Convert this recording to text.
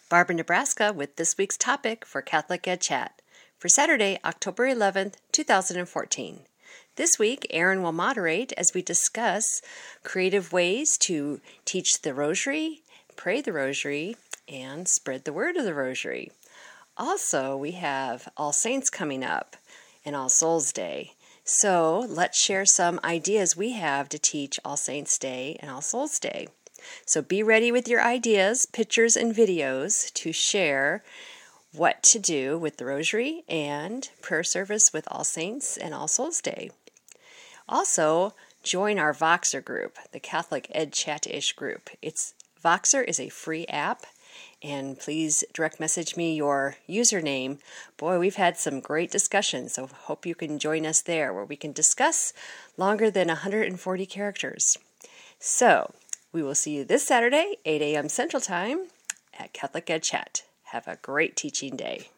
Barbara, Nebraska with this week's topic for Catholic Ed Chat for Saturday, October 11th, 2014. This week, Aaron will moderate as we discuss creative ways to teach the Rosary, pray the Rosary, and spread the word of the Rosary. Also, we have All Saints coming up and All Souls Day. So let's share some ideas we have to teach All Saints Day and All Souls Day. So be ready with your ideas, pictures, and videos to share what to do with the Rosary and prayer service with All Saints and All Souls Day. Also, join our Voxer group, the Catholic Ed Chat-ish group. Voxer is a free app, and please direct message me your username. Boy, we've had some great discussions, so hope you can join us there where we can discuss longer than 140 characters. So, we will see you this Saturday, 8 a.m. Central Time at Catholic Ed Chat. Have a great teaching day.